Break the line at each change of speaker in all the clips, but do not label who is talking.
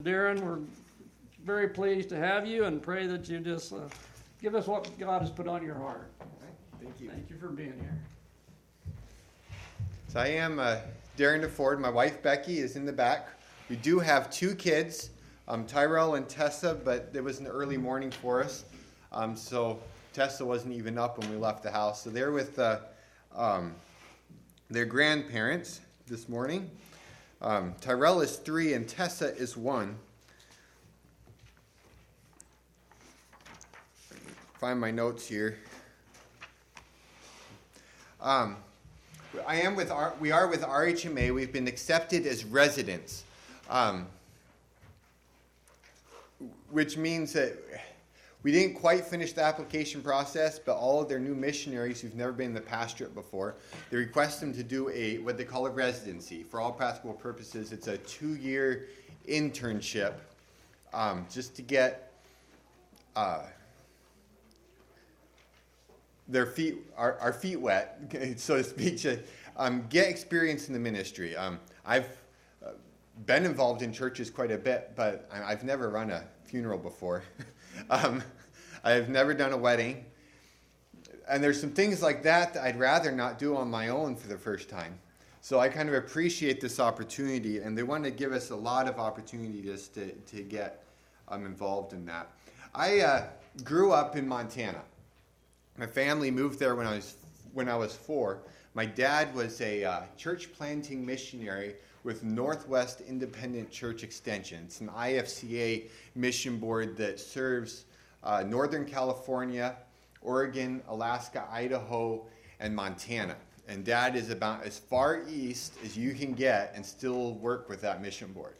Darren, we're very pleased to have you and pray that you just give us what God has put on your heart.
Thank you.
Thank you for being here.
So I am Darren DeFord. My wife Becky is in the back. We do have two kids, Tyrell and Tessa, but it was an early morning for us. So Tessa wasn't even up when we left the house. So they're with their grandparents this morning. Tyrell is 3 and Tessa is 1. Find my notes here. We are with RHMA. We've been accepted as residents, which means that we didn't quite finish the application process, but all of their new missionaries who've never been in the pastorate before, they request them to do what they call a residency. For all practical purposes, it's a 2-year internship, just to get our feet wet, so to speak, to get experience in the ministry. I've been involved in churches quite a bit, but I've never run a funeral before. I've never done a wedding. And there's some things like that I'd rather not do on my own for the first time. So I kind of appreciate this opportunity, and they want to give us a lot of opportunities to get involved in that. I grew up in Montana. My family moved there when I was 4. My dad was a church planting missionary with Northwest Independent Church Extension. It's an IFCA mission board that serves Northern California, Oregon, Alaska, Idaho, and Montana. And Dad is about as far east as you can get and still work with that mission board.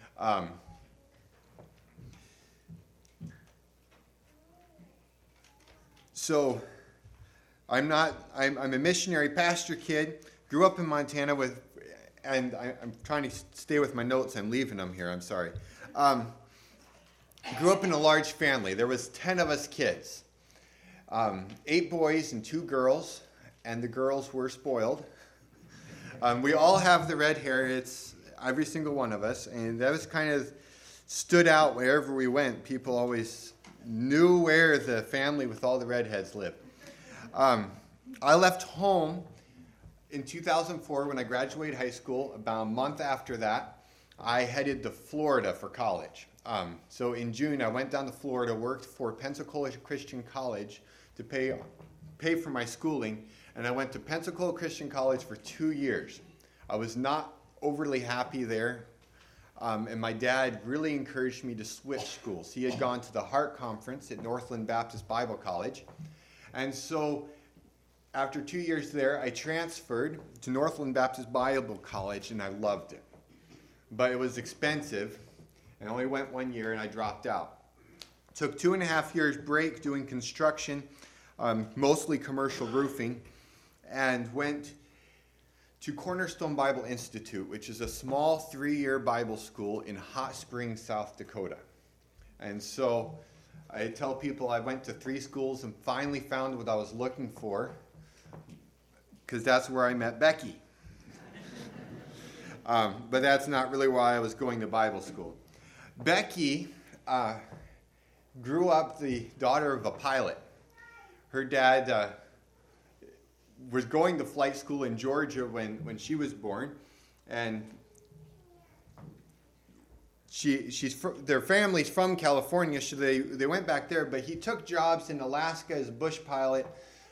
So I'm a missionary pastor kid, grew up in Montana and I'm trying to stay with my notes. I'm leaving them here. I'm sorry. Grew up in a large family. There was 10 of us kids, 8 boys and 2 girls, and the girls were spoiled. We all have the red hair. It's every single one of us, and that was kind of stood out wherever we went. People always knew where the family with all the redheads lived. I left home in 2004 when I graduated high school. About a month after that, I headed to Florida for college. So in June, I went down to Florida, worked for Pensacola Christian College to pay for my schooling, and I went to Pensacola Christian College for 2 years. I was not overly happy there, and my dad really encouraged me to switch schools. He had gone to the Heart Conference at Northland Baptist Bible College, and so after 2 years there, I transferred to Northland Baptist Bible College, and I loved it. But it was expensive, and I only went 1 year, and I dropped out. Took 2.5 years break doing construction, mostly commercial roofing, and went to Cornerstone Bible Institute, which is a small 3-year Bible school in Hot Springs, South Dakota. And so I tell people I went to 3 schools and finally found what I was looking for, because that's where I met Becky. But that's not really why I was going to Bible school. Becky grew up the daughter of a pilot. Her dad was going to flight school in Georgia when she was born, and their family's from California, so they went back there, but he took jobs in Alaska as a bush pilot,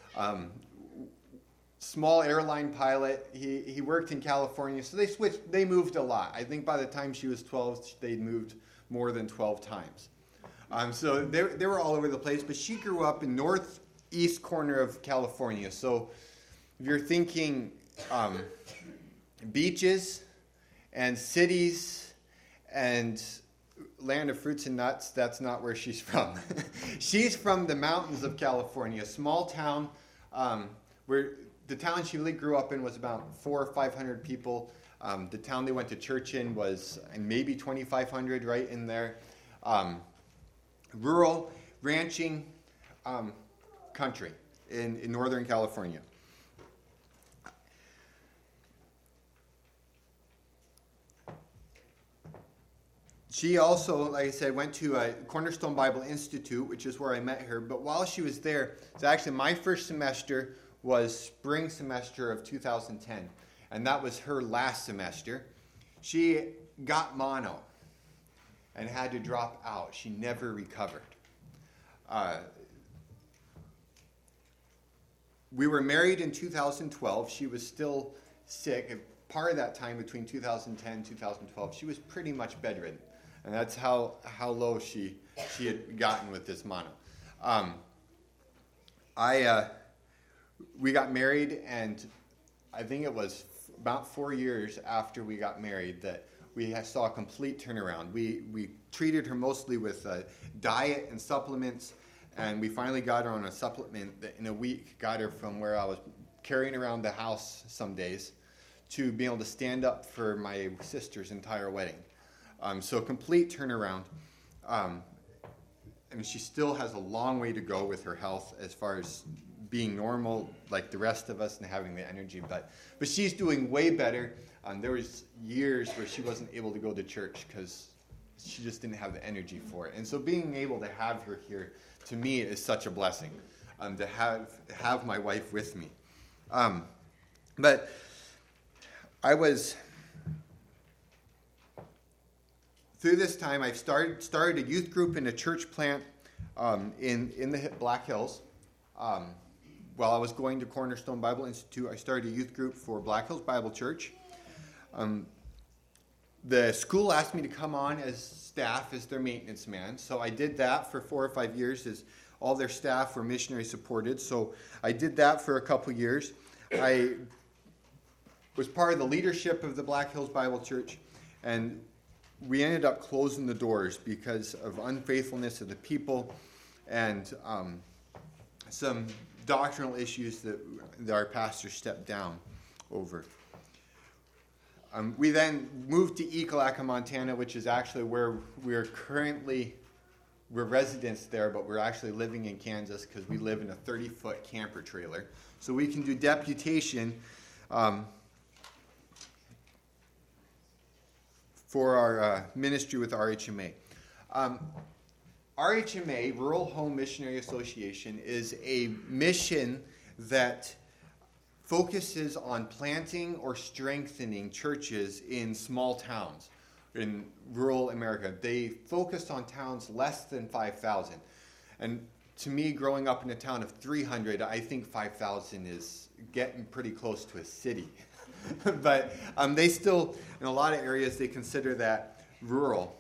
small airline pilot. He worked in California, so they moved a lot. I think by the time she was 12, they'd moved more than 12 times. So they were all over the place, but she grew up in northeast corner of California. So if you're thinking beaches and cities and land of fruits and nuts, that's not where she's from. She's from the mountains of California, a small town where the town she really grew up in was about 400 or 500 people. The town they went to church in was maybe 2,500, right in there. Rural ranching country in Northern California. She also, like I said, went to a Cornerstone Bible Institute, which is where I met her. But while she was there, so actually my first semester was spring semester of 2010, and that was her last semester. She got mono and had to drop out. She never recovered. We were married in 2012. She was still sick. Part of that time between 2010 and 2012, she was pretty much bedridden. And that's how low she had gotten with this mono. We got married, and I think it was about 4 years after we got married that we saw a complete turnaround. We treated her mostly with diet and supplements, and we finally got her on a supplement that in a week got her from where I was carrying around the house some days to being able to stand up for my sister's entire wedding. So complete turnaround. And she still has a long way to go with her health as far as being normal like the rest of us and having the energy. But she's doing way better. There was years where she wasn't able to go to church because she just didn't have the energy for it. And so being able to have her here, to me, is such a blessing, to have my wife with me. But I was... Through this time, I started a youth group in a church plant in the Black Hills. While I was going to Cornerstone Bible Institute, I started a youth group for Black Hills Bible Church. The school asked me to come on as staff, as their maintenance man. So I did that for 4 or 5 years, as all their staff were missionary supported. So I did that for a couple years. I was part of the leadership of the Black Hills Bible Church, and we ended up closing the doors because of unfaithfulness of the people and some doctrinal issues that our pastor stepped down over. We then moved to Ekalaka, Montana, which is actually where we're residents there, but we're actually living in Kansas because we live in a 30-foot camper trailer. So we can do deputation for our ministry with RHMA. RHMA, Rural Home Missionary Association, is a mission that focuses on planting or strengthening churches in small towns in rural America. They focused on towns less than 5,000. And to me, growing up in a town of 300, I think 5,000 is getting pretty close to a city. But they still, in a lot of areas, they consider that rural.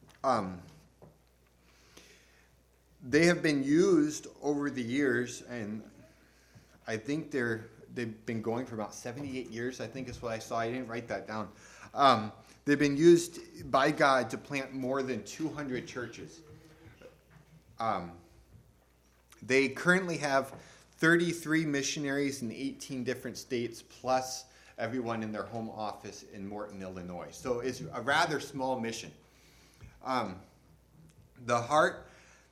They have been used over the years, and I think they've been going for about 78 years, I think is what I saw. I didn't write that down. They've been used by God to plant more than 200 churches. They currently have 33 missionaries in 18 different states, plus everyone in their home office in Morton, Illinois. So it's a rather small mission. The heart,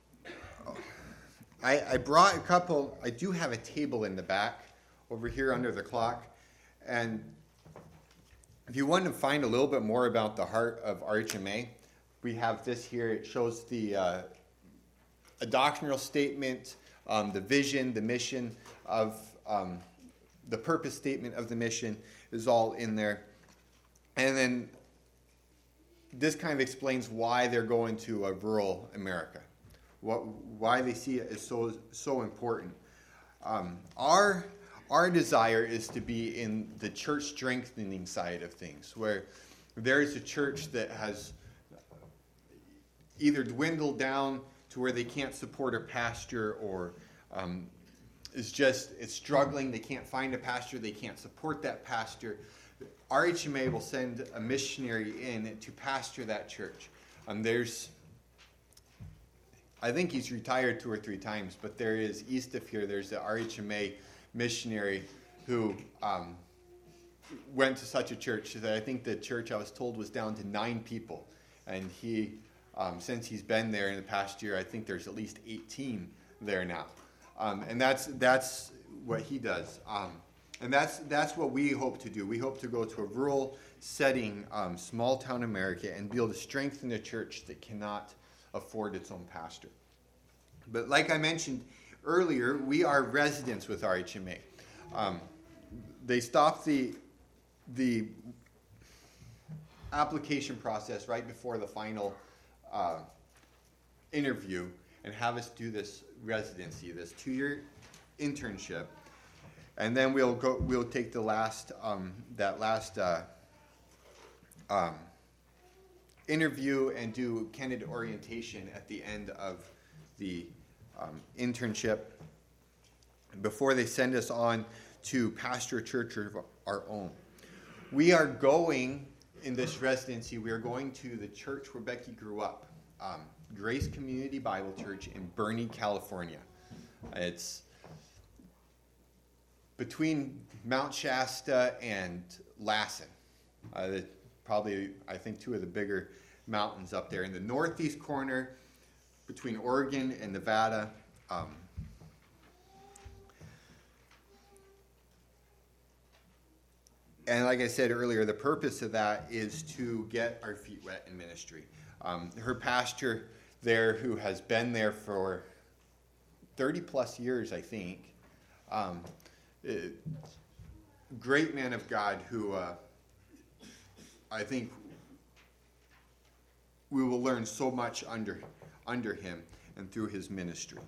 I brought a couple, I do have a table in the back over here under the clock. And if you want to find a little bit more about the heart of RHMA, we have this here. It shows a doctrinal statement, the vision, the mission of the purpose statement of the mission is all in there. And then this kind of explains why they're going to rural America, why they see it as so important. Our desire is to be in the church strengthening side of things, where there's a church that has either dwindled down to where they can't support a pastor, or it's struggling. They can't find a pastor. They can't support that pastor. RHMA will send a missionary in to pastor that church. I think he's retired 2 or 3 times, but there is, east of here, there's the RHMA missionary who went to such a church that I think the church, I was told, was down to 9 people. And he, since he's been there in the past year, I think there's at least 18 there now. And that's what he does. And that's what we hope to do. We hope to go to a rural setting, small town America, and be able to strengthen a church that cannot afford its own pastor. But like I mentioned earlier, we are residents with RHMA. They stopped the application process right before the final interview and have us do this residency, this 2-year internship. And then we'll take the last interview and do candidate orientation at the end of the internship before they send us on to pastor a church of our own. We are going, in this residency, we are going to the church where Becky grew up, Grace Community Bible Church in Bernie, California. It's between Mount Shasta and Lassen. Probably, I think, 2 of the bigger mountains up there in the northeast corner between Oregon and Nevada. And like I said earlier, the purpose of that is to get our feet wet in ministry. Her pastor there, who has been there for 30 plus years, I think, great man of God who I think we will learn so much under him and through his ministry.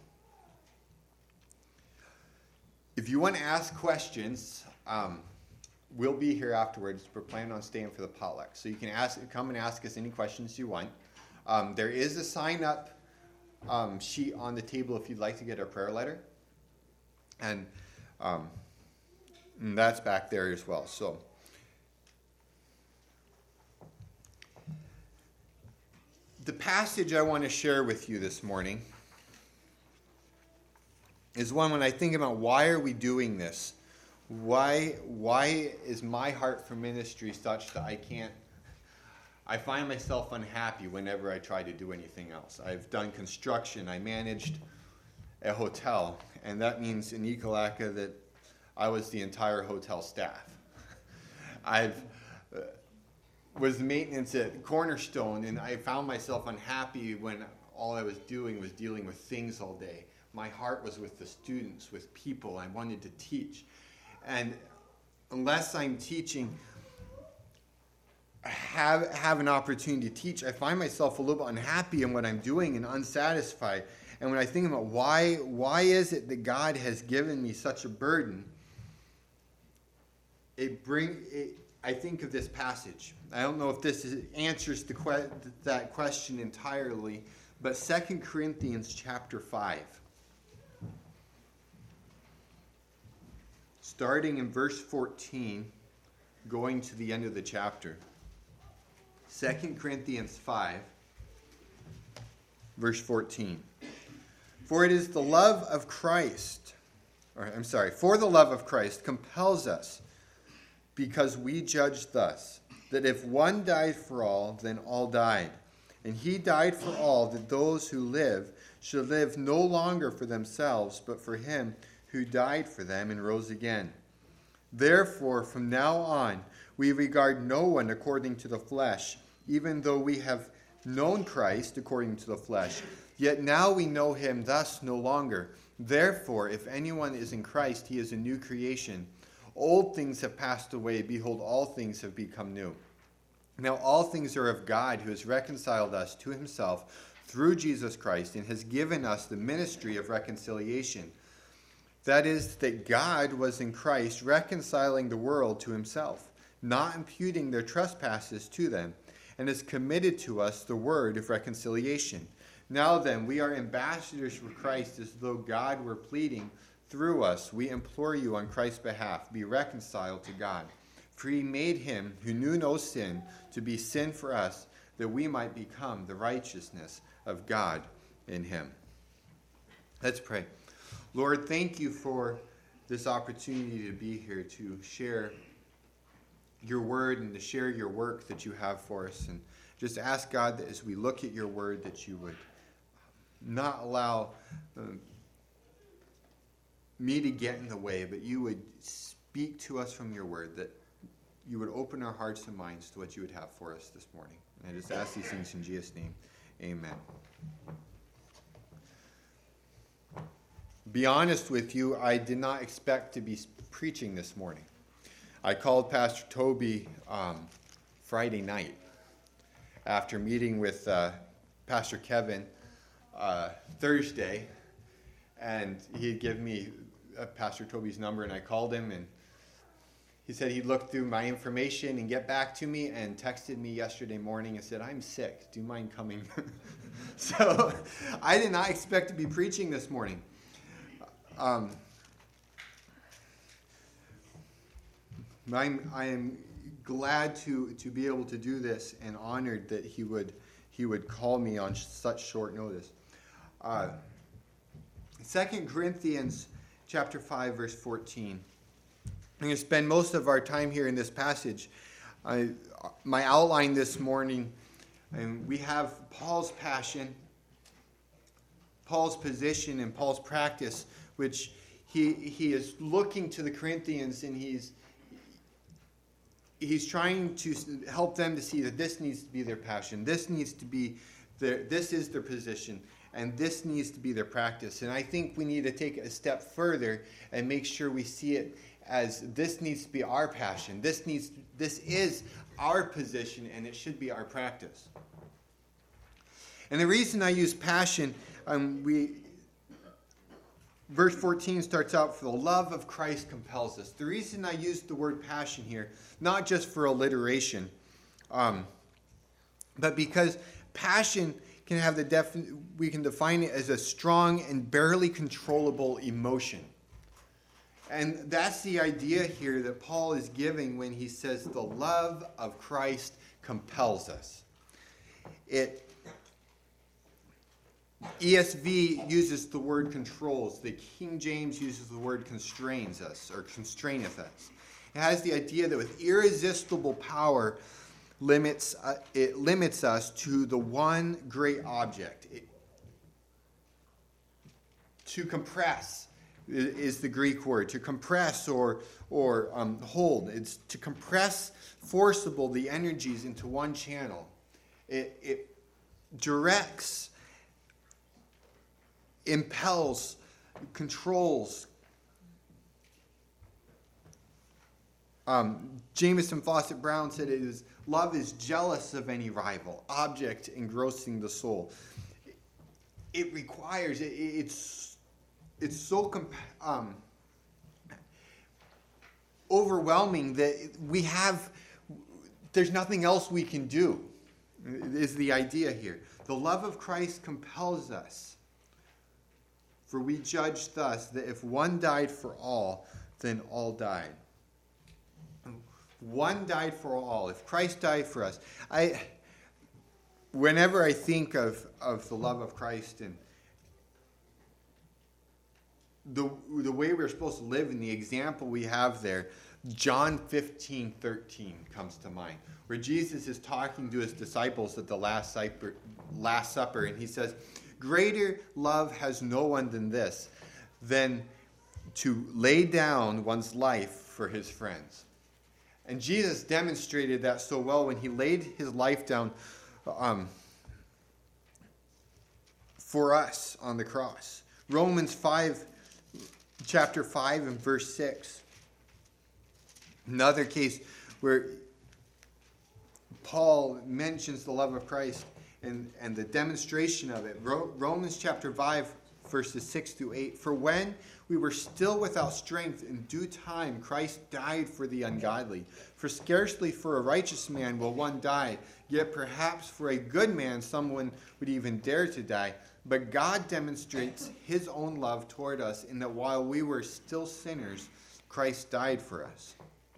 If you want to ask questions, we'll be here afterwards. We're planning on staying for the potluck. So you can come and ask us any questions you want. There is a sign-up sheet on the table if you'd like to get a prayer letter. And that's back there as well. So the passage I want to share with you this morning is one when I think about why are we doing this? Why is my heart for ministry such that I find myself unhappy whenever I try to do anything else. I've done construction. I managed a hotel, and that means in Ekalaka that I was the entire hotel staff. I've was maintenance at Cornerstone, and I found myself unhappy when all I was doing was dealing with things all day. My heart was with the students, with people. I wanted to teach. And unless I'm teaching, have an opportunity to teach, I find myself a little bit unhappy in what I'm doing and unsatisfied. And when I think about why is it that God has given me such a burden, I think of this passage. I don't know if this answers that question entirely, but 2 Corinthians chapter 5. Starting in verse 14, going to the end of the chapter. 2 Corinthians 5, verse 14. For the love of Christ compels us, because we judge thus, that if one died for all, then all died. And he died for all, that those who live should live no longer for themselves, but for him who died for them and rose again. Therefore, from now on, we regard no one according to the flesh, even though we have known Christ according to the flesh. Yet now we know him thus no longer. Therefore, if anyone is in Christ, he is a new creation. Old things have passed away. Behold, all things have become new. Now all things are of God, who has reconciled us to himself through Jesus Christ, and has given us the ministry of reconciliation. That is, that God was in Christ reconciling the world to himself, not imputing their trespasses to them, and has committed to us the word of reconciliation. Now then, we are ambassadors for Christ, as though God were pleading through us. We implore you on Christ's behalf, be reconciled to God. For he made him who knew no sin to be sin for us, that we might become the righteousness of God in him. Let's pray. Lord, thank you for this opportunity to be here to share your word and to share your work that you have for us. And just ask God that as we look at your word, that you would not allow me to get in the way, but you would speak to us from your word, that you would open our hearts and minds to what you would have for us this morning. And I just ask these things in Jesus' name. Amen. Be honest with you, I did not expect to be preaching this morning. I called Pastor Toby Friday night after meeting with Pastor Kevin Thursday, and he had given me Pastor Toby's number, and I called him, and he said he'd look through my information and get back to me, and texted me yesterday morning and said, I'm sick. Do you mind coming? So I did not expect to be preaching this morning. I am glad to be able to do this, and honored that he would call me on such short notice. 2 Corinthians chapter 5, verse 14. I'm going to spend most of our time here in this passage. My outline this morning, and we have Paul's passion, Paul's position, and Paul's practice, which he is looking to the Corinthians, and he's trying to help them to see that this needs to be their passion, this needs to be this is their position, and this needs to be their practice. And I think we need to take it a step further and make sure we see it as this needs to be our passion. This is our position, and it should be our practice. And the reason I use passion, verse 14 starts out, for the love of Christ compels us. The reason I use the word passion here, not just for alliteration, but because passion can have we can define it as a strong and barely controllable emotion. And that's the idea here that Paul is giving when he says the love of Christ compels us. ESV uses the word controls. The King James uses the word constrains us or constraineth us. It has the idea that with irresistible power it limits us to the one great object. To compress is the Greek word. To compress or hold. It's to compress forcible the energies into one channel. It directs, impels, controls. Jameson Fawcett Brown said love is jealous of any rival, object engrossing the soul. It requires, it's so overwhelming that there's nothing else we can do, is the idea here. The love of Christ compels us. For we judge thus, that if one died for all, then all died. One died for all. If Christ died for us, whenever I think of the love of Christ and the way we're supposed to live and the example we have there, John 15:13 comes to mind, where Jesus is talking to his disciples at the Last Supper, and he says, greater love has no one than this, than to lay down one's life for his friends. And Jesus demonstrated that so well when he laid his life down for us on the cross. Romans 5, chapter 5 and verse 6. Another case where Paul mentions the love of Christ and the demonstration of it. Romans chapter 5, verses 6 through 8. For when we were still without strength, in due time Christ died for the ungodly. For scarcely for a righteous man will one die, yet perhaps for a good man someone would even dare to die. But God demonstrates his own love toward us in that while we were still sinners, Christ died for us.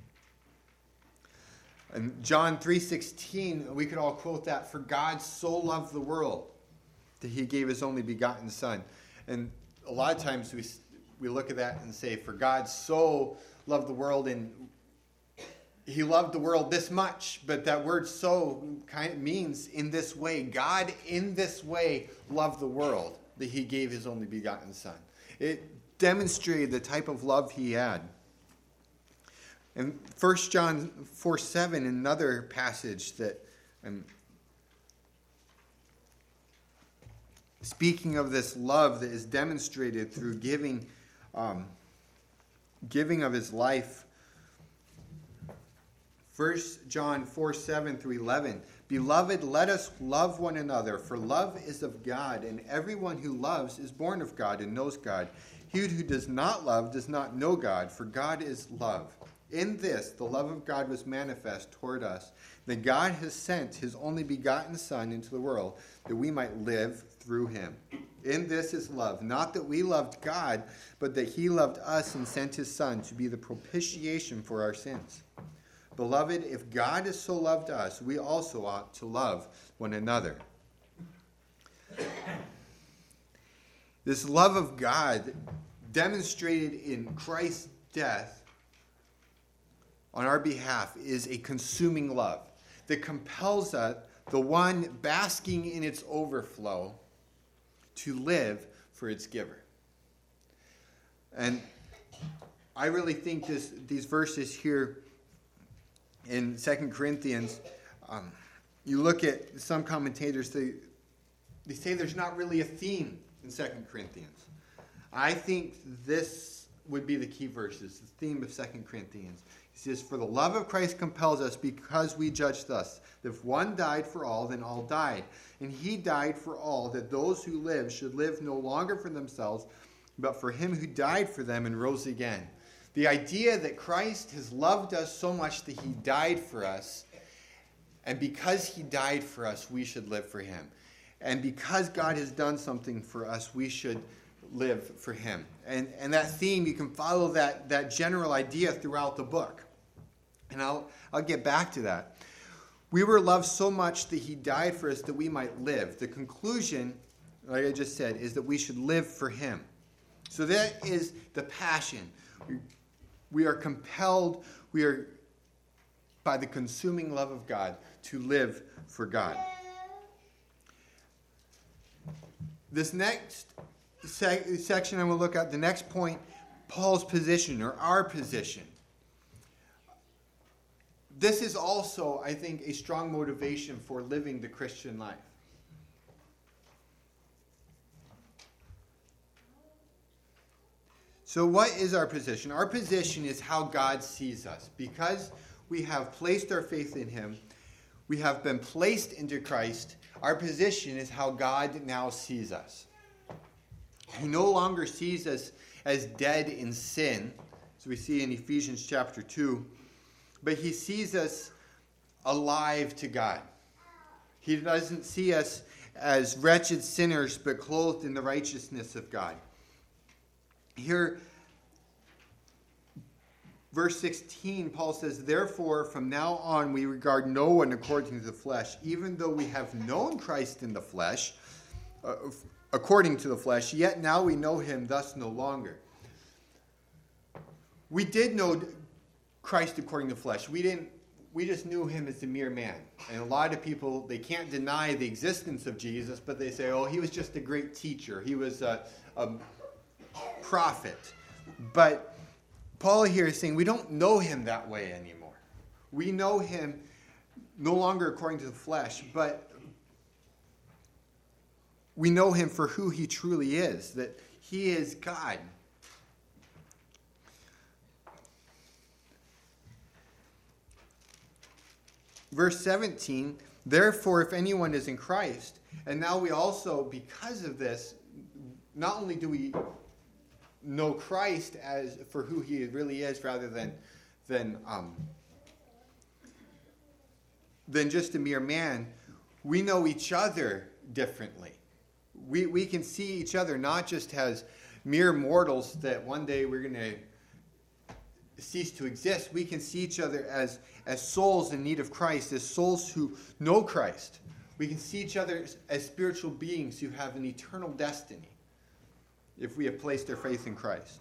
And John 3:16, we could all quote that. For God so loved the world that he gave his only begotten Son. And a lot of times we look at that and say, for God so loved the world, and he loved the world this much. But that word so kind of means in this way. God in this way loved the world that he gave his only begotten Son. It demonstrated the type of love he had. And 1 John 4:7, another passage that speaking of this love that is demonstrated through giving of his life. 1 John 4:7 through 11. Beloved, let us love one another, for love is of God, and everyone who loves is born of God and knows God. He who does not love does not know God, for God is love. In this, the love of God was manifest toward us, that God has sent his only begotten Son into the world, that we might live through him. In this is love, not that we loved God, but that he loved us and sent his Son to be the propitiation for our sins. Beloved, if God has so loved us, we also ought to love one another. This love of God demonstrated in Christ's death on our behalf is a consuming love that compels us, the one basking in its overflow, to live for its giver. And I really think these verses here in 2 Corinthians, you look at some commentators, they say there's not really a theme in 2 Corinthians. I think this would be the key verses, the theme of 2 Corinthians. He says, for the love of Christ compels us, because we judge thus, that if one died for all, then all died. And he died for all, that those who live should live no longer for themselves, but for him who died for them and rose again. The idea that Christ has loved us so much that he died for us, and because he died for us, we should live for him. And because God has done something for us, we should live for him. And that theme, you can follow that general idea throughout the book. And I'll get back to that. We were loved so much that he died for us that we might live. The conclusion, like I just said, is that we should live for him. So that is the passion. We are compelled, we are by the consuming love of God to live for God. This next section I'm going to look at, the next point, Paul's position or our position. This is also, I think, a strong motivation for living the Christian life. So what is our position? Our position is how God sees us. Because we have placed our faith in him, we have been placed into Christ, our position is how God now sees us. He no longer sees us as dead in sin, as we see in Ephesians chapter 2, but he sees us alive to God. He doesn't see us as wretched sinners, but clothed in the righteousness of God. Here, verse 16, Paul says, therefore, from now on, we regard no one according to the flesh, even though we have known Christ in the flesh, according to the flesh, yet now we know him thus no longer. We did know Christ according to the flesh. We just knew him as a mere man. And a lot of people, they can't deny the existence of Jesus, but they say, oh, he was just a great teacher. He was a prophet. But Paul here is saying we don't know him that way anymore. We know him no longer according to the flesh, but we know him for who he truly is, that he is God. Verse 17, therefore, if anyone is in Christ, and now we also, because of this, not only do we know Christ as for who he really is, rather than just a mere man, we know each other differently. We can see each other not just as mere mortals that one day we're going to cease to exist. We can see each other as souls in need of Christ, as souls who know Christ. We can see each other as spiritual beings who have an eternal destiny if we have placed our faith in Christ.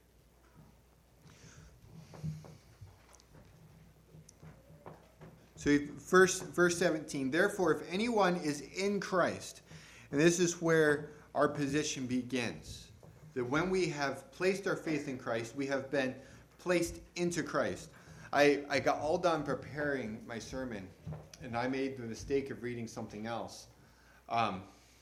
So verse 17, therefore, if anyone is in Christ, and this is where our position begins, that when we have placed our faith in Christ, we have been placed into Christ. I got all done preparing my sermon, and I made the mistake of reading something else. And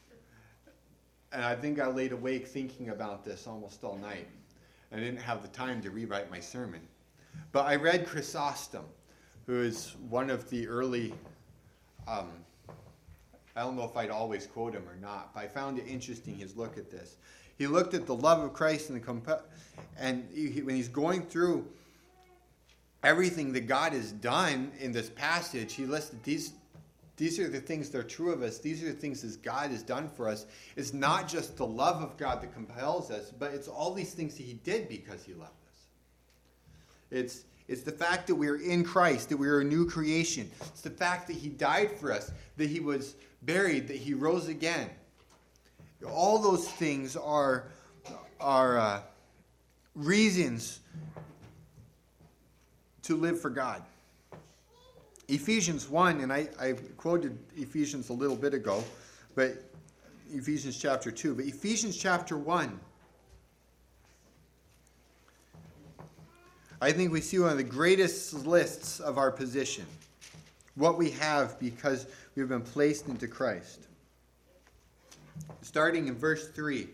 I think I laid awake thinking about this almost all night. I didn't have the time to rewrite my sermon. But I read Chrysostom, who is one of the early, I don't know if I'd always quote him or not, but I found it interesting, his look at this. He looked at the love of Christ and when he's going through everything that God has done in this passage, he listed these are the things that are true of us. These are the things that God has done for us. It's not just the love of God that compels us, but it's all these things that he did because he loved us. It's the fact that we're in Christ, that we're a new creation. It's the fact that he died for us, that he was buried, that he rose again. All those things are reasons to live for God. Ephesians 1, and I quoted Ephesians a little bit ago, but Ephesians chapter 2, but Ephesians chapter 1, I think we see one of the greatest lists of our position, what we have because we've been placed into Christ. Starting in verse 3.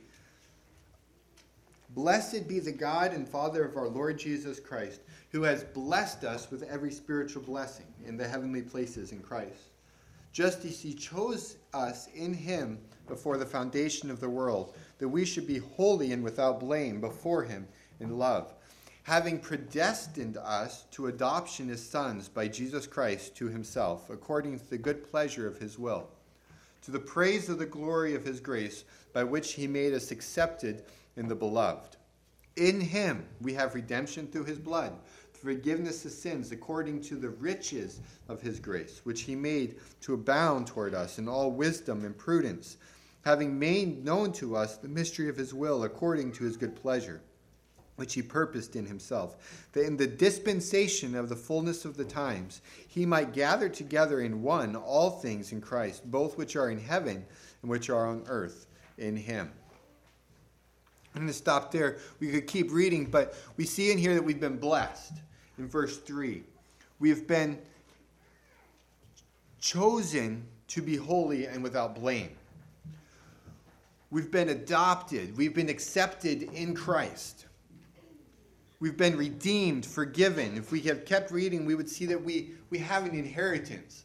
Blessed be the God and Father of our Lord Jesus Christ, who has blessed us with every spiritual blessing in the heavenly places in Christ, just as he chose us in him before the foundation of the world, that we should be holy and without blame before him in love, having predestined us to adoption as sons by Jesus Christ to himself, according to the good pleasure of his will, to the praise of the glory of his grace, by which he made us accepted in the beloved. In him we have redemption through his blood, forgiveness of sins according to the riches of his grace, which he made to abound toward us in all wisdom and prudence, having made known to us the mystery of his will according to his good pleasure, which he purposed in himself, that in the dispensation of the fullness of the times he might gather together in one all things in Christ, both which are in heaven and which are on earth in him. I'm going to stop there. We could keep reading, but we see in here that we've been blessed. In verse 3, we have been chosen to be holy and without blame. We've been adopted. We've been accepted in Christ. We've been redeemed, forgiven. If we have kept reading, we would see that we have an inheritance.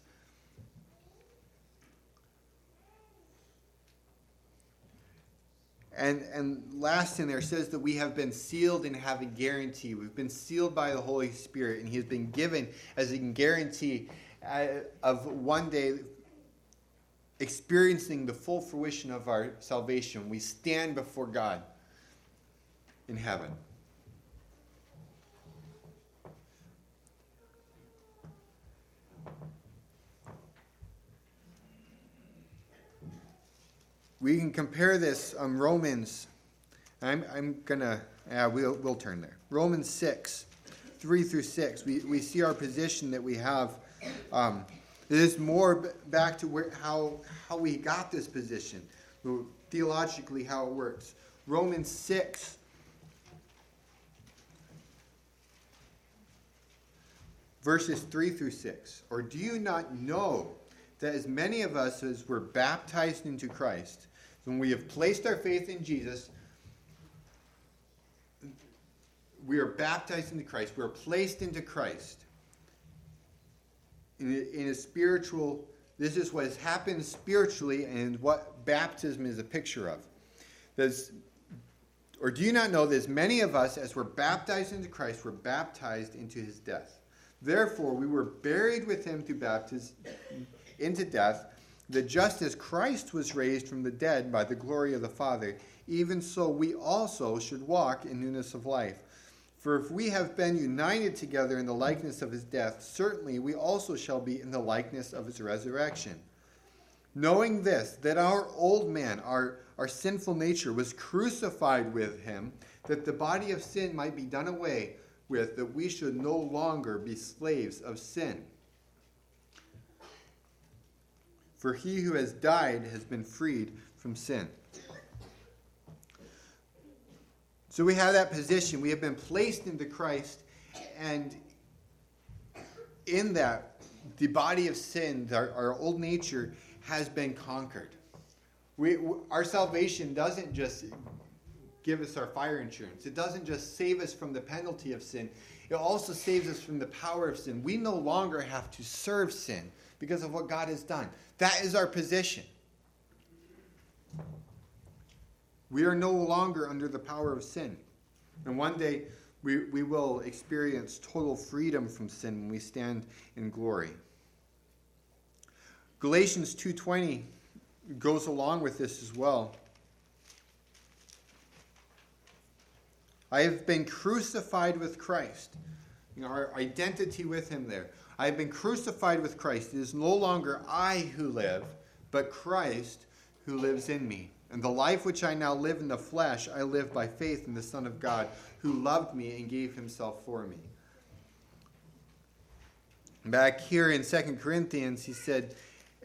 And last in there says that we have been sealed and have a guarantee. We've been sealed by the Holy Spirit, and he has been given as a guarantee of one day experiencing the full fruition of our salvation. We stand before God in heaven. We can compare this Romans. We'll turn there. Romans 6, 3 through 6. We see our position that we have. It is more back to how we got this position, theologically how it works. Romans 6, verses 3 through 6. Or do you not know that as many of us as were baptized into Christ, when we have placed our faith in Jesus, we are baptized into Christ. We are placed into Christ. In a spiritual, this is what has happened spiritually and what baptism is a picture of. Or do you not know that as many of us as were baptized into Christ were baptized into his death? Therefore, we were buried with him through baptism into death, that just as Christ was raised from the dead by the glory of the Father, even so we also should walk in newness of life. For if we have been united together in the likeness of his death, certainly we also shall be in the likeness of his resurrection. Knowing this, that our old man, our sinful nature, was crucified with him, that the body of sin might be done away with, that we should no longer be slaves of sin. For he who has died has been freed from sin. So we have that position. We have been placed into Christ, and in that, the body of sin, our old nature, has been conquered. Our salvation doesn't just give us our fire insurance. It doesn't just save us from the penalty of sin. It also saves us from the power of sin. We no longer have to serve sin because of what God has done. That is our position. We are no longer under the power of sin. And one day we will experience total freedom from sin when we stand in glory. Galatians 2:20 goes along with this as well. I have been crucified with Christ. Our identity with him there. I have been crucified with Christ. It is no longer I who live, but Christ who lives in me. And the life which I now live in the flesh, I live by faith in the Son of God, who loved me and gave himself for me. Back here in 2 Corinthians, he said,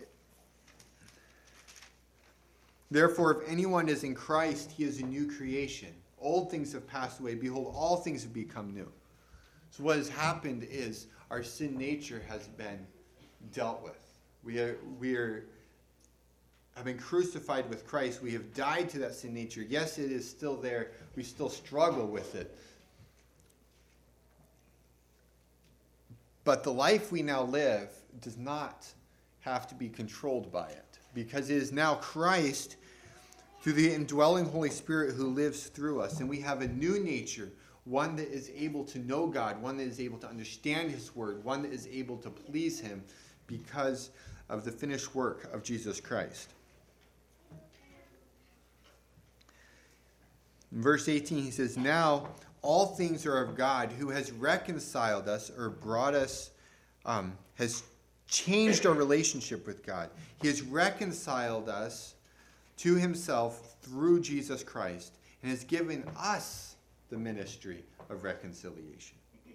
therefore, if anyone is in Christ, he is a new creation. Old things have passed away. Behold, all things have become new. So what has happened is our sin nature has been dealt with. We have been crucified with Christ. We have died to that sin nature. Yes, it is still there. We still struggle with it. But the life we now live does not have to be controlled by it, because it is now Christ through the indwelling Holy Spirit who lives through us. And we have a new nature, one that is able to know God, one that is able to understand his word, one that is able to please him because of the finished work of Jesus Christ. In verse 18, he says, now all things are of God, who has reconciled us, or brought us, has changed our relationship with God. He has reconciled us to himself through Jesus Christ, and has given us the ministry of reconciliation.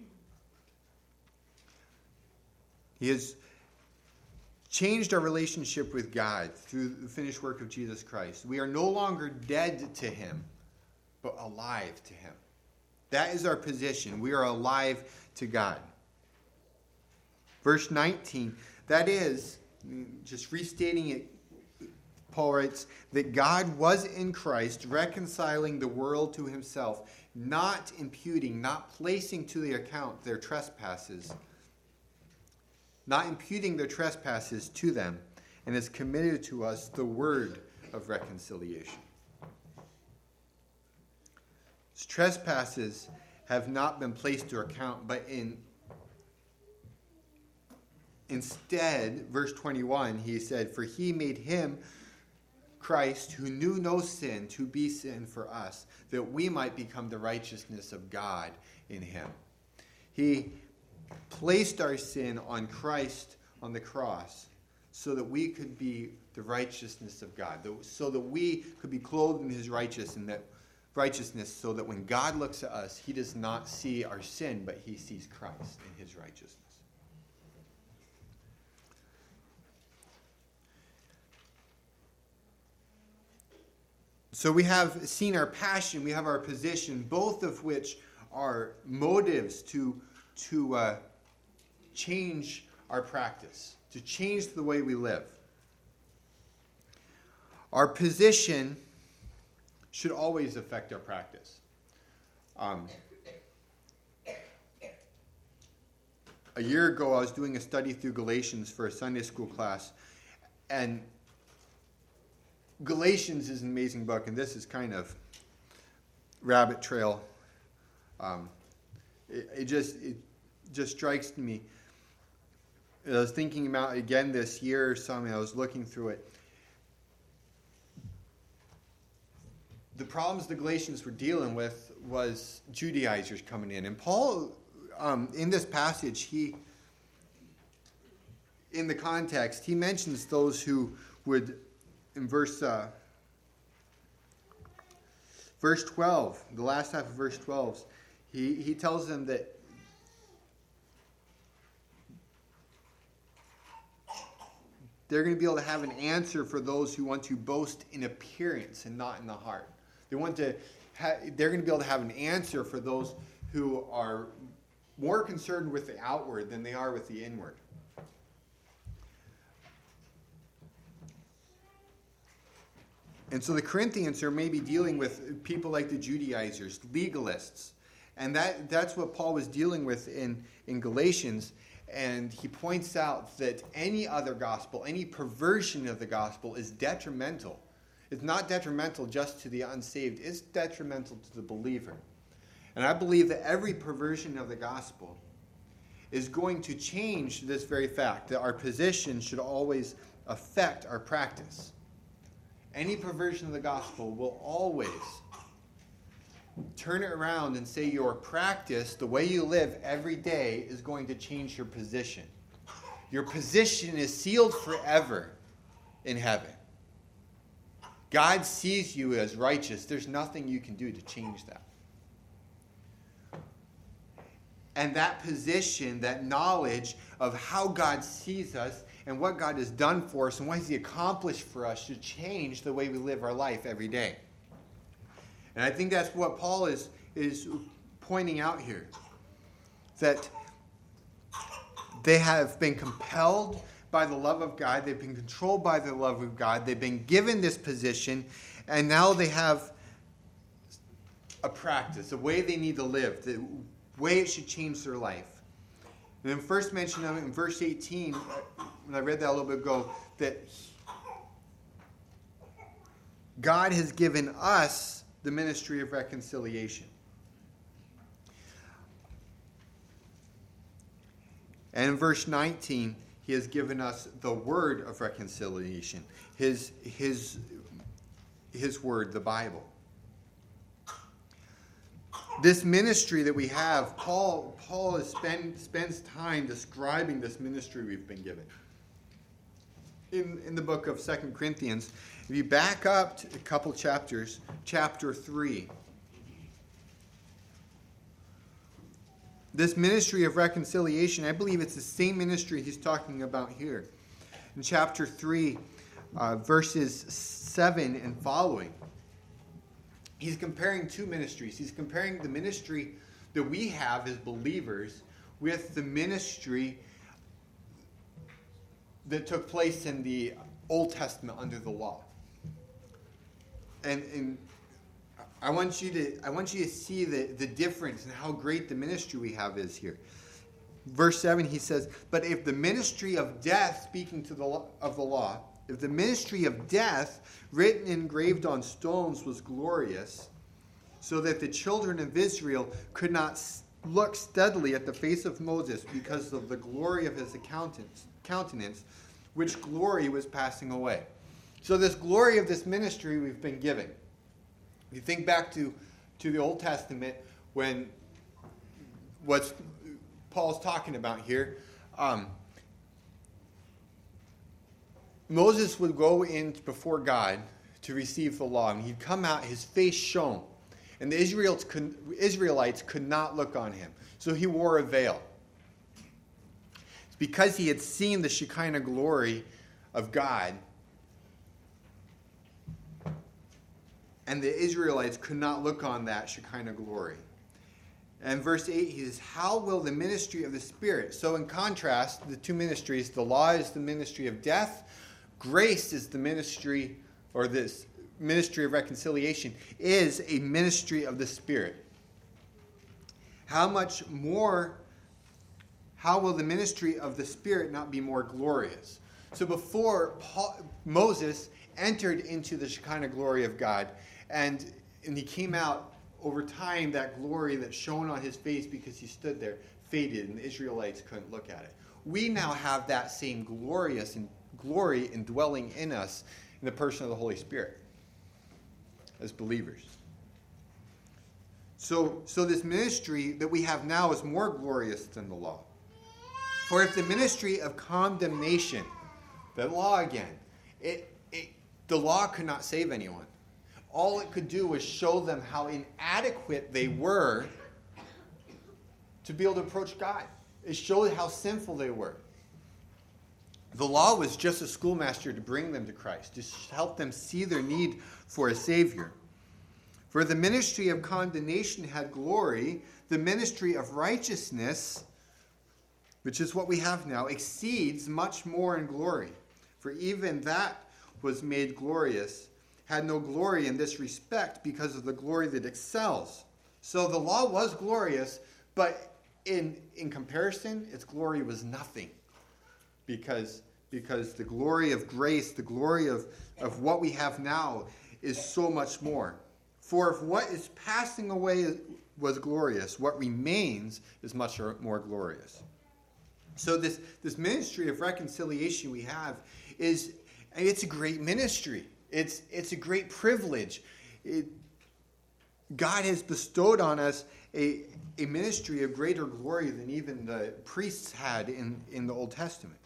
He has changed our relationship with God through the finished work of Jesus Christ. We are no longer dead to him, but alive to him. That is our position. We are alive to God. Verse 19, that is, just restating it, Paul writes, that God was in Christ reconciling the world to himself, not imputing, not placing to their account their trespasses, not imputing their trespasses to them, and has committed to us the word of reconciliation. His trespasses have not been placed to account, but instead, verse 21, he said, for he made him, Christ, who knew no sin, to be sin for us, that we might become the righteousness of God in him. He placed our sin on Christ on the cross so that we could be the righteousness of God, so that we could be clothed in his righteousness, so that when God looks at us, he does not see our sin, but he sees Christ in his righteousness. So we have seen our passion, we have our position, both of which are motives to change our practice, to change the way we live. Our position should always affect our practice. A year ago, I was doing a study through Galatians for a Sunday school class, and Galatians is an amazing book, and this is kind of rabbit trail. It just strikes me. I was thinking about it again this year or something. I was looking through it. The problems the Galatians were dealing with was Judaizers coming in, and Paul, in this passage, in the context, he mentions those who would. In verse 12, the last half of verse 12, he tells them that they're going to be able to have an answer for those who want to boast in appearance and not in the heart. They're going to be able to have an answer for those who are more concerned with the outward than they are with the inward. And so the Corinthians are maybe dealing with people like the Judaizers, legalists. And that's what Paul was dealing with in Galatians. And he points out that any other gospel, any perversion of the gospel is detrimental. It's not detrimental just to the unsaved. It's detrimental to the believer. And I believe that every perversion of the gospel is going to change this very fact, that our position should always affect our practice. Any perversion of the gospel will always turn it around and say your practice, the way you live every day, is going to change your position. Your position is sealed forever in heaven. God sees you as righteous. There's nothing you can do to change that. And that position, that knowledge of how God sees us and what God has done for us and what He's accomplished for us should change the way we live our life every day. And I think that's what Paul is pointing out here. That they have been compelled by the love of God. They've been controlled by the love of God. They've been given this position. And now they have a practice, a way they need to live, the way it should change their life. And then first mention of it in verse 18, when I read that a little bit ago, that God has given us the ministry of reconciliation. And in verse 19, He has given us the word of reconciliation, His word, the Bible. This ministry that we have, Paul spends time describing this ministry we've been given. In the book of 2 Corinthians, if you back up a couple chapters, chapter 3, this ministry of reconciliation, I believe it's the same ministry he's talking about here. In chapter 3, verses 7 and following, he's comparing two ministries. He's comparing the ministry that we have as believers with the ministry that took place in the Old Testament under the law. And I want you to see the difference and how great the ministry we have is here. Verse 7, he says, "But if the ministry of death," speaking of the law, "if the ministry of death, written and engraved on stones, was glorious, so that the children of Israel could not look steadily at the face of Moses because of the glory of his countenance, which glory was passing away." So this glory of this ministry we've been given. You think back to the Old Testament when what Paul's talking about here. Moses would go in before God to receive the law, and he'd come out, his face shone, and the Israelites could not look on him. So he wore a veil. It's because he had seen the Shekinah glory of God, and the Israelites could not look on that Shekinah glory. And verse 8, he says, "How will the ministry of the Spirit?" So in contrast, the two ministries, the law is the ministry of death, grace is the ministry, or this ministry of reconciliation is a ministry of the Spirit. How much more, how will the ministry of the Spirit not be more glorious? So before Moses entered into the Shekinah glory of God, and he came out, over time that glory that shone on his face because he stood there faded, and the Israelites couldn't look at it. We now have that same glory indwelling in us in the person of the Holy Spirit as believers. So this ministry that we have now is more glorious than the law. For if the ministry of condemnation, the law again, the law could not save anyone. All it could do was show them how inadequate they were to be able to approach God. It showed how sinful they were. The law was just a schoolmaster to bring them to Christ, to help them see their need for a Savior. For the ministry of condemnation had glory, the ministry of righteousness, which is what we have now, exceeds much more in glory. For even that was made glorious, had no glory in this respect because of the glory that excels. So the law was glorious, but in comparison, its glory was nothing. Because the glory of grace, the glory of what we have now is so much more. For if what is passing away was glorious, what remains is much more glorious. So this ministry of reconciliation we have it's a great ministry. It's a great privilege. God has bestowed on us a ministry of greater glory than even the priests had in the Old Testament.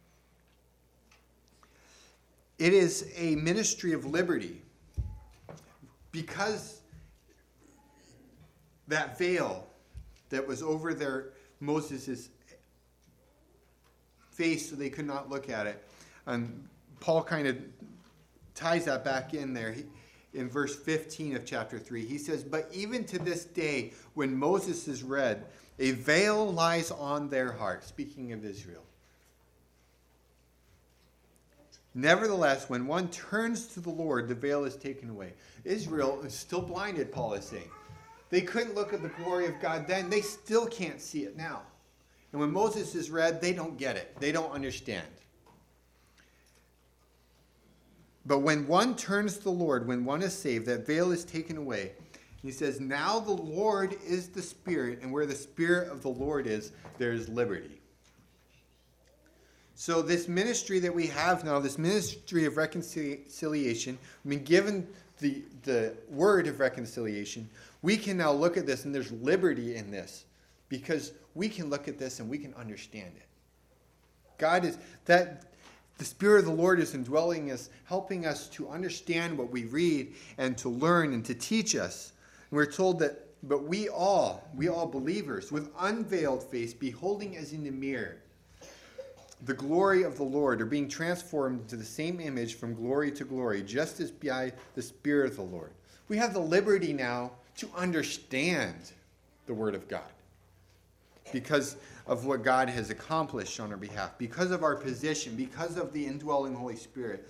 It is a ministry of liberty because that veil that was over Moses' face so they could not look at it. Paul kind of ties that back in there. In verse 15 of chapter 3, he says, "But even to this day, when Moses is read, a veil lies on their heart," speaking of Israel. "Nevertheless, when one turns to the Lord, the veil is taken away." Israel is still blinded, Paul is saying. They couldn't look at the glory of God then. They still can't see it now. And when Moses is read, they don't get it. They don't understand. But when one turns to the Lord, when one is saved, that veil is taken away. He says, "Now the Lord is the Spirit, and where the Spirit of the Lord is, there is liberty." So this ministry that we have now, this ministry of reconciliation, I mean, given the word of reconciliation, we can now look at this, and there's liberty in this, because we can look at this and we can understand it. The Spirit of the Lord is indwelling us, helping us to understand what we read and to learn and to teach us. And we're told that, but we all believers, with unveiled face, beholding as in a mirror the glory of the Lord, are being transformed into the same image from glory to glory, just as by the Spirit of the Lord. We have the liberty now to understand the Word of God because of what God has accomplished on our behalf, because of our position, because of the indwelling Holy Spirit.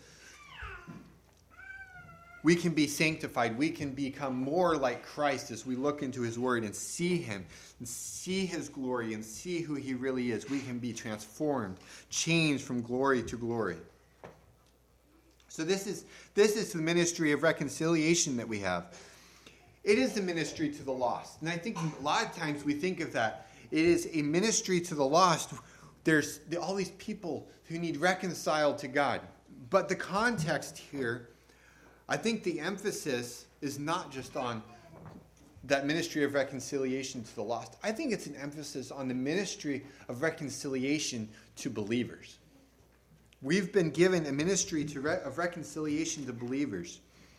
We can be sanctified. We can become more like Christ as we look into His Word and see Him, and see His glory, and see who He really is. We can be transformed, changed from glory to glory. So this is the ministry of reconciliation that we have. It is the ministry to the lost. And I think a lot of times we think of that. It is a ministry to the lost. There's all these people who need reconciled to God. But the context here, I think the emphasis is not just on that ministry of reconciliation to the lost. I think it's an emphasis on the ministry of reconciliation to believers. We've been given a ministry of reconciliation to believers.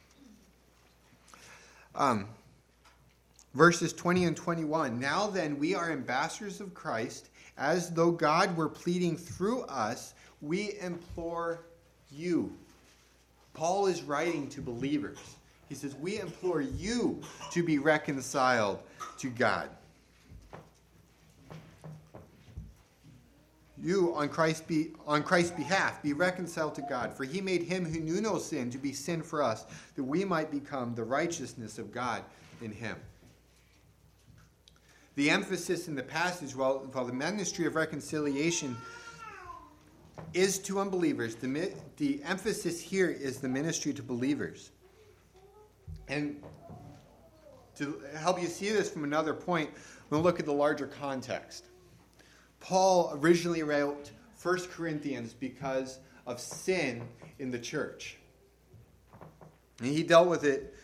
Verses 20 and 21, "Now then, we are ambassadors of Christ, as though God were pleading through us, we implore you." Paul is writing to believers. He says, we implore you to be reconciled to God. You, on Christ's behalf, be reconciled to God. For He made Him who knew no sin to be sin for us, that we might become the righteousness of God in Him. The emphasis in the passage, while the ministry of reconciliation is to unbelievers, the emphasis here is the ministry to believers. And to help you see this from another point, we'll look at the larger context. Paul originally wrote 1 Corinthians because of sin in the church. And he dealt with it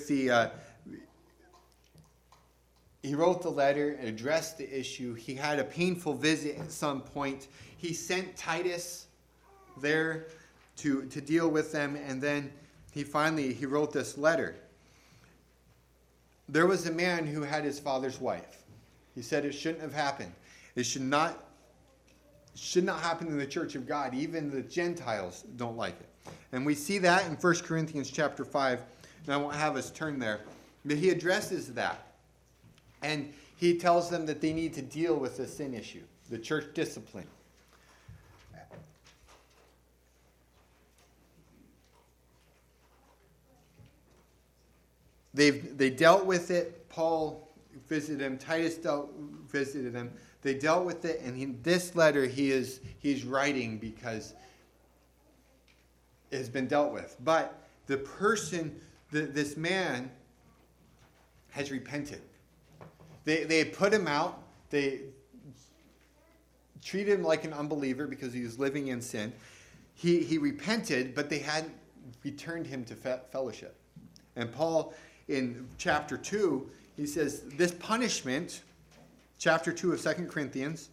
he wrote the letter and addressed the issue. He had a painful visit at some point. He sent Titus there to deal with them, and then he wrote this letter. There was a man who had his father's wife. He said it shouldn't have happened. It should not happen in the church of God. Even the Gentiles don't like it. And we see that in 1 Corinthians chapter 5. And I won't have us turn there. But he addresses that. And he tells them that they need to deal with the sin issue, the church discipline. They dealt with it. Paul visited him. Titus visited him. They dealt with it, and in this letter he's writing because it has been dealt with. But the person, this man, has repented. They had put him out. They treated him like an unbeliever because he was living in sin. He repented, but they hadn't returned him to fellowship. And Paul, in chapter 2, he says, this punishment, chapter 2 of 2 Corinthians,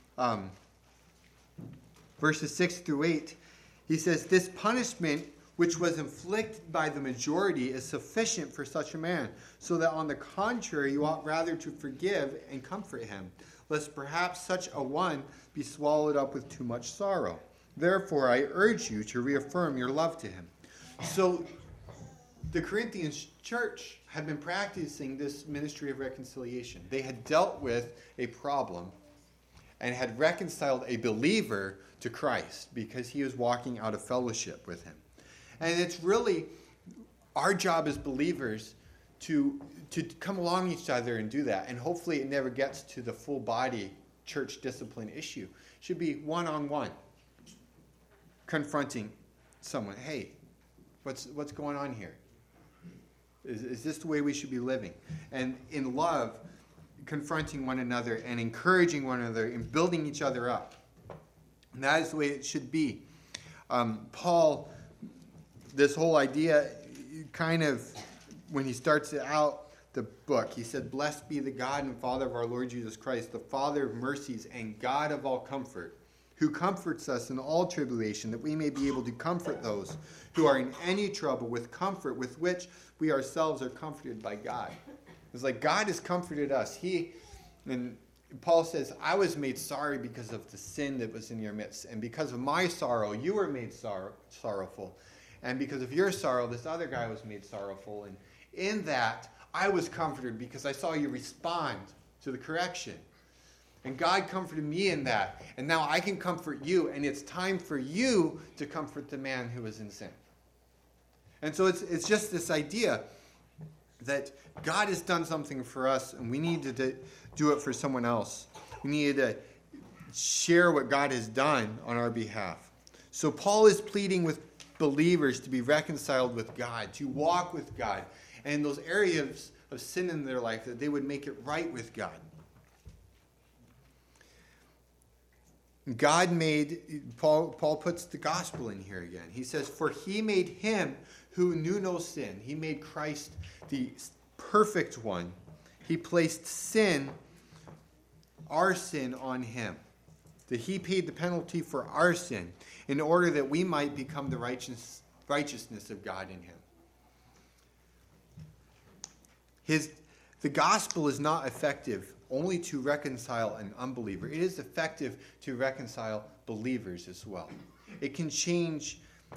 verses 6 through 8, he says, this punishment which was inflicted by the majority is sufficient for such a man, so that on the contrary you ought rather to forgive and comfort him, lest perhaps such a one be swallowed up with too much sorrow. Therefore I urge you to reaffirm your love to him. So the Corinthians church had been practicing this ministry of reconciliation. They had dealt with a problem and had reconciled a believer to Christ because he was walking out of fellowship with him. And it's really our job as believers to come along each other and do that. And hopefully it never gets to the full body church discipline issue. It should be one-on-one, confronting someone. Hey, what's going on here? Is this the way we should be living? And in love, confronting one another and encouraging one another and building each other up. And that is the way it should be. Paul, this whole idea, kind of, when he starts out the book, he said, blessed be the God and Father of our Lord Jesus Christ, the Father of mercies and God of all comfort, who comforts us in all tribulation, that we may be able to comfort those who are in any trouble with comfort with which we ourselves are comforted by God. It's like God has comforted us. And Paul says, I was made sorry because of the sin that was in your midst. And because of my sorrow, you were made sorrowful. And because of your sorrow, this other guy was made sorrowful. And in that, I was comforted because I saw you respond to the correction. And God comforted me in that. And now I can comfort you. And it's time for you to comfort the man who is in sin. And so it's just this idea that God has done something for us, and we need to do it for someone else. We need to share what God has done on our behalf. So Paul is pleading with believers to be reconciled with God, to walk with God, and in those areas of sin in their life, that they would make it right with God. God made, Paul puts the gospel in here again. He says, for he made him who knew no sin. He made Christ the perfect one. He placed sin, our sin, on him. That he paid the penalty for our sin in order that we might become the righteousness of God in him. The gospel is not effective only to reconcile an unbeliever. It is effective to reconcile believers as well. It can change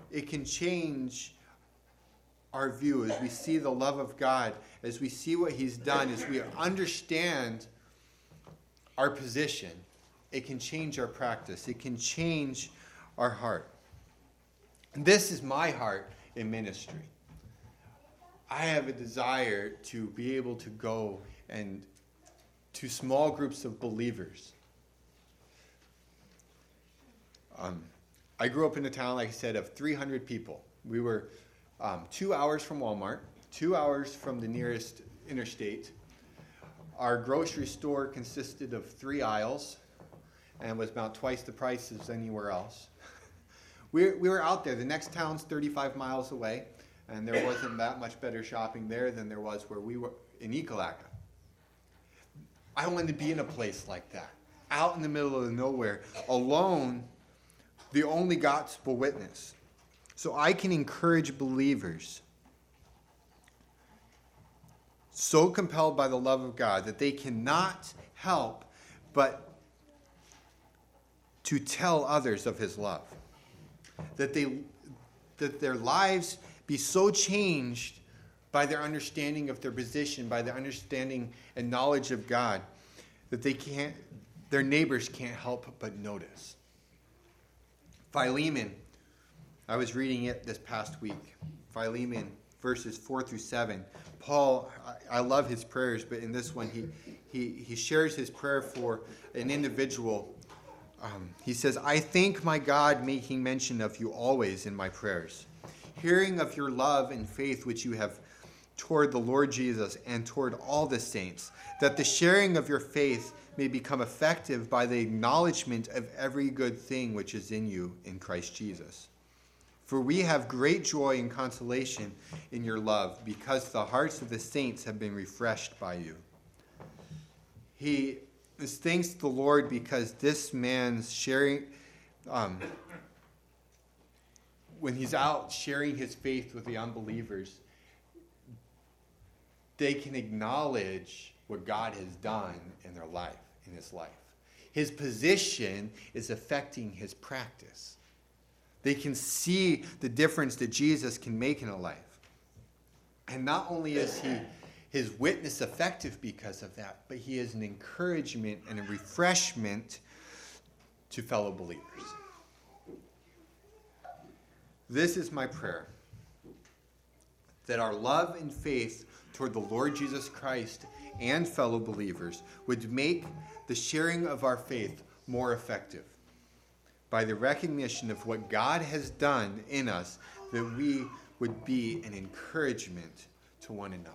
our view as we see the love of God, as we see what he's done, as we understand our position. It can change our practice. It can change our heart. And this is my heart in ministry. I have a desire to be able to go and to small groups of believers. I grew up in a town, like I said, of 300 people. We were 2 hours from Walmart, 2 hours from the nearest interstate. Our grocery store consisted of 3 aisles and was about twice the price as anywhere else. We were out there. The next town's 35 miles away, and there wasn't that much better shopping there than there was where we were in Ekalaka. I wanted to be in a place like that, out in the middle of nowhere, alone, the only gospel witness. So I can encourage believers so compelled by the love of God that they cannot help but to tell others of his love. That their lives be so changed by their understanding of their position, by their understanding and knowledge of God, that their neighbors can't help but notice. Philemon, I was reading it this past week. Philemon, verses 4 through 7. Paul, I love his prayers, but in this one, he shares his prayer for an individual. He says, I thank my God, making mention of you always in my prayers, hearing of your love and faith which you have toward the Lord Jesus and toward all the saints, that the sharing of your faith may become effective by the acknowledgement of every good thing which is in you in Christ Jesus. For we have great joy and consolation in your love, because the hearts of the saints have been refreshed by you. He thanks the Lord because this man's sharing, when he's out sharing his faith with the unbelievers, they can acknowledge what God has done in their life, in his life. His position is affecting his practice. They can see the difference that Jesus can make in a life. And not only is his witness effective because of that, but he is an encouragement and a refreshment to fellow believers. This is my prayer, that our love and faith toward the Lord Jesus Christ and fellow believers would make the sharing of our faith more effective by the recognition of what God has done in us, that we would be an encouragement to one another.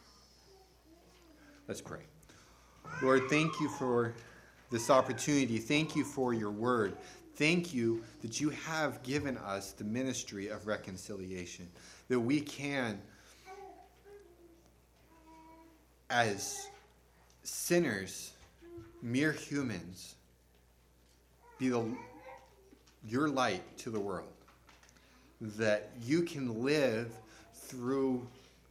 Let's pray. Lord, thank you for this opportunity. Thank you for your word. Thank you that you have given us the ministry of reconciliation, that we can, as sinners, mere humans, be your light to the world, that you can live through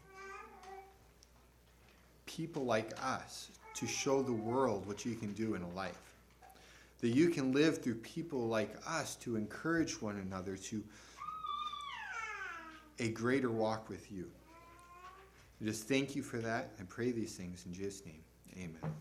people like us to show the world what you can do in a life, that you can live through people like us to encourage one another to a greater walk with you. I just thank you for that. I pray these things in Jesus' name. Amen.